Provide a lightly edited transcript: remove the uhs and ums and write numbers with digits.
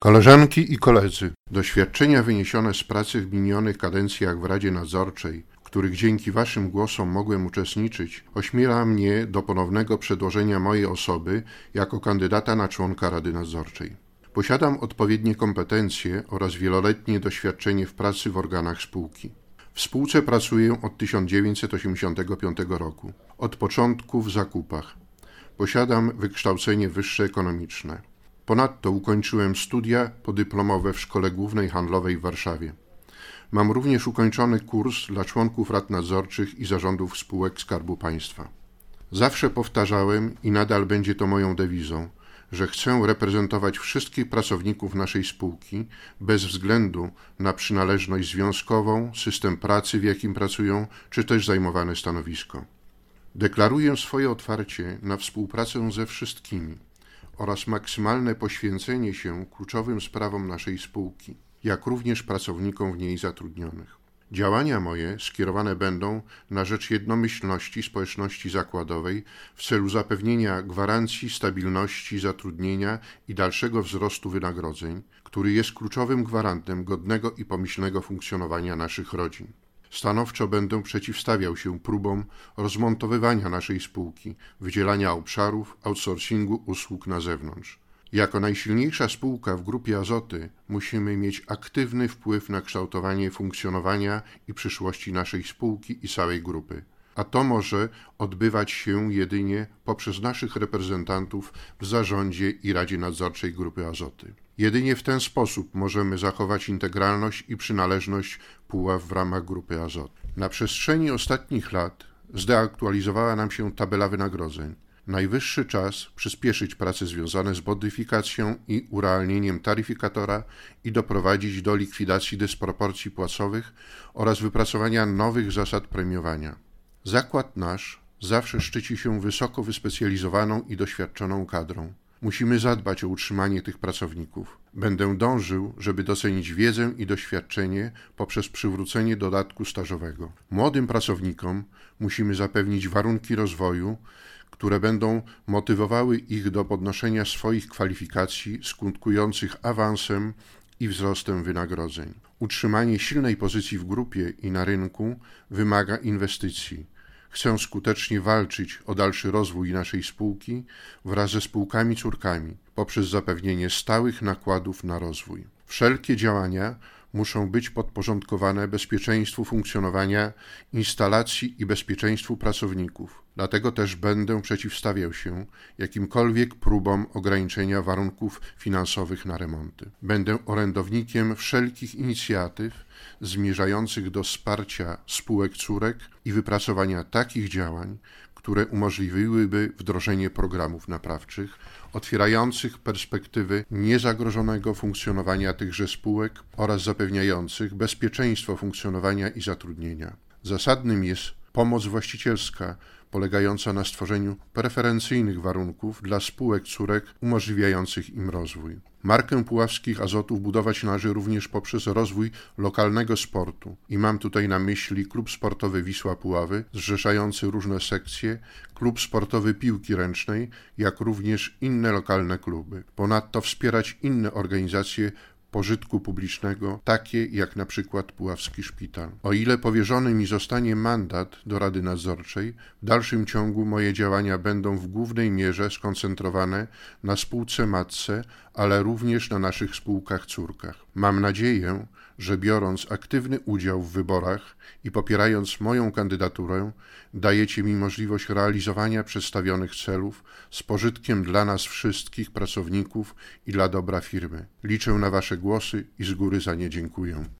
Koleżanki i koledzy, doświadczenia wyniesione z pracy w minionych kadencjach w Radzie Nadzorczej, w których dzięki Waszym głosom mogłem uczestniczyć, ośmiela mnie do ponownego przedłożenia mojej osoby jako kandydata na członka Rady Nadzorczej. Posiadam odpowiednie kompetencje oraz wieloletnie doświadczenie w pracy w organach spółki. W spółce pracuję od 1985 roku, od początku w zakupach. Posiadam wykształcenie wyższe ekonomiczne. Ponadto ukończyłem studia podyplomowe w Szkole Głównej Handlowej w Warszawie. Mam również ukończony kurs dla członków rad nadzorczych i zarządów spółek Skarbu Państwa. Zawsze powtarzałem i nadal będzie to moją dewizą, że chcę reprezentować wszystkich pracowników naszej spółki bez względu na przynależność związkową, system pracy, w jakim pracują, czy też zajmowane stanowisko. Deklaruję swoje otwarcie na współpracę ze wszystkimi oraz maksymalne poświęcenie się kluczowym sprawom naszej spółki, jak również pracownikom w niej zatrudnionych. Działania moje skierowane będą na rzecz jednomyślności społeczności zakładowej w celu zapewnienia gwarancji stabilności zatrudnienia i dalszego wzrostu wynagrodzeń, który jest kluczowym gwarantem godnego i pomyślnego funkcjonowania naszych rodzin. Stanowczo będę przeciwstawiał się próbom rozmontowywania naszej spółki, wydzielania obszarów, outsourcingu usług na zewnątrz. Jako najsilniejsza spółka w Grupie Azoty musimy mieć aktywny wpływ na kształtowanie funkcjonowania i przyszłości naszej spółki i całej grupy. A to może odbywać się jedynie poprzez naszych reprezentantów w zarządzie i Radzie Nadzorczej Grupy Azoty. Jedynie w ten sposób możemy zachować integralność i przynależność Puław w ramach Grupy Azoty. Na przestrzeni ostatnich lat zdeaktualizowała nam się tabela wynagrodzeń. Najwyższy czas przyspieszyć prace związane z modyfikacją i urealnieniem taryfikatora i doprowadzić do likwidacji dysproporcji płacowych oraz wypracowania nowych zasad premiowania. Zakład nasz zawsze szczyci się wysoko wyspecjalizowaną i doświadczoną kadrą. Musimy zadbać o utrzymanie tych pracowników. Będę dążył, żeby docenić wiedzę i doświadczenie poprzez przywrócenie dodatku stażowego. Młodym pracownikom musimy zapewnić warunki rozwoju, które będą motywowały ich do podnoszenia swoich kwalifikacji skutkujących awansem i wzrostem wynagrodzeń. Utrzymanie silnej pozycji w grupie i na rynku wymaga inwestycji. Chcę skutecznie walczyć o dalszy rozwój naszej spółki wraz ze spółkami córkami poprzez zapewnienie stałych nakładów na rozwój. Wszelkie działania muszą być podporządkowane bezpieczeństwu funkcjonowania instalacji i bezpieczeństwu pracowników. Dlatego też będę przeciwstawiał się jakimkolwiek próbom ograniczenia warunków finansowych na remonty. Będę orędownikiem wszelkich inicjatyw zmierzających do wsparcia spółek córek i wypracowania takich działań, które umożliwiłyby wdrożenie programów naprawczych, otwierających perspektywy niezagrożonego funkcjonowania tychże spółek oraz zapewniających bezpieczeństwo funkcjonowania i zatrudnienia. Zasadnym jest pomoc właścicielska, polegająca na stworzeniu preferencyjnych warunków dla spółek córek umożliwiających im rozwój. Markę Puławskich Azotów budować należy również poprzez rozwój lokalnego sportu i mam tutaj na myśli Klub Sportowy Wisła Puławy, zrzeszający różne sekcje, Klub Sportowy Piłki Ręcznej, jak również inne lokalne kluby. Ponadto wspierać inne organizacje pożytku publicznego, takie jak na przykład Puławski Szpital. O ile powierzony mi zostanie mandat do Rady Nadzorczej, w dalszym ciągu moje działania będą w głównej mierze skoncentrowane na spółce matce, ale również na naszych spółkach córkach. Mam nadzieję, że biorąc aktywny udział w wyborach i popierając moją kandydaturę, dajecie mi możliwość realizowania przedstawionych celów z pożytkiem dla nas wszystkich pracowników i dla dobra firmy. Liczę na Wasze głosy i z góry za nie dziękuję.